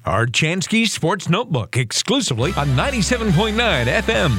Archansky Sports Notebook, exclusively on 97.9 FM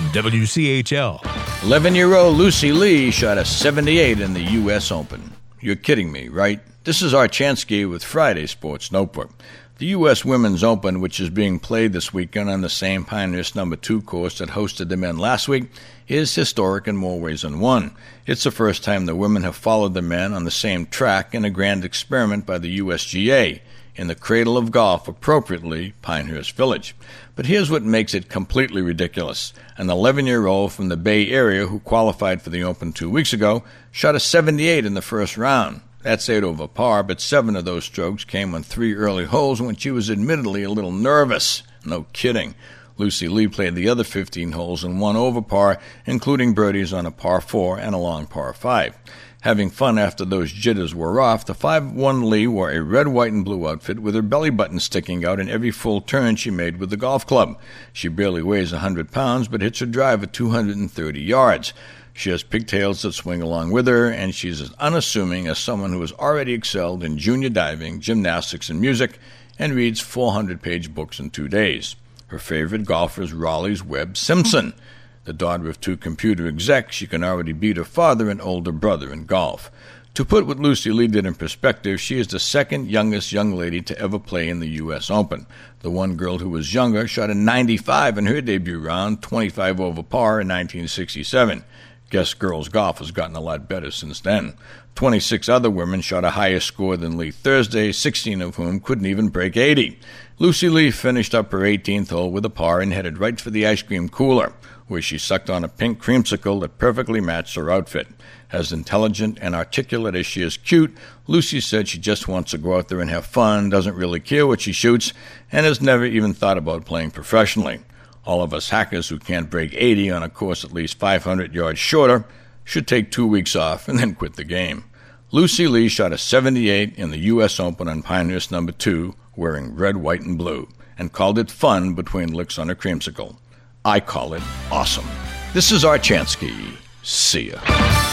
WCHL. 11-year-old Lucy Lee shot a 78 in the U.S. Open. You're kidding me, right? This is Archansky with Friday Sports Notebook. The U.S. Women's Open, which is being played this weekend on the same Pinehurst No. 2 course that hosted the men last week, is historic in more ways than one. It's the first time the women have followed the men on the same track in a grand experiment by the USGA, in the cradle of golf, appropriately, Pinehurst Village. But here's what makes it completely ridiculous. An 11-year-old from the Bay Area who qualified for the Open 2 weeks ago shot a 78 in the first round. That's 8 over par, but 7 of those strokes came on 3 early holes when she was admittedly a little nervous. No kidding. Lucy Lee played the other 15 holes and 1 over par, including birdies on a par 4 and a long par 5. Having fun after those jitters were off, the 5'1" Lee wore a red, white, and blue outfit with her belly button sticking out in every full turn she made with the golf club. She barely weighs 100 pounds, but hits her drive at 230 yards. She has pigtails that swing along with her, and she's as unassuming as someone who has already excelled in junior diving, gymnastics, and music, and reads 400-page books in 2 days. Her favorite golfer is Raleigh's Webb Simpson. The daughter of 2 computer execs, she can already beat her father and older brother in golf. To put what Lucy Lee did in perspective, she is the second youngest young lady to ever play in the U.S. Open. The one girl who was younger shot a 95 in her debut round, 25 over par in 1967. Guess girls' golf has gotten a lot better since then. 26 other women shot a higher score than Lee Thursday, 16 of whom couldn't even break 80. Lucy Lee finished up her 18th hole with a par and headed right for the ice cream cooler, where she sucked on a pink creamsicle that perfectly matched her outfit. As intelligent and articulate as she is cute, Lucy said she just wants to go out there and have fun, doesn't really care what she shoots, and has never even thought about playing professionally. All of us hackers who can't break 80 on a course at least 500 yards shorter should take 2 weeks off and then quit the game. Lucy Lee shot a 78 in the U.S. Open on Pinehurst No. 2, wearing red, white, and blue, and called it fun between licks on her creamsicle. I call it awesome. This is Archansky. See ya.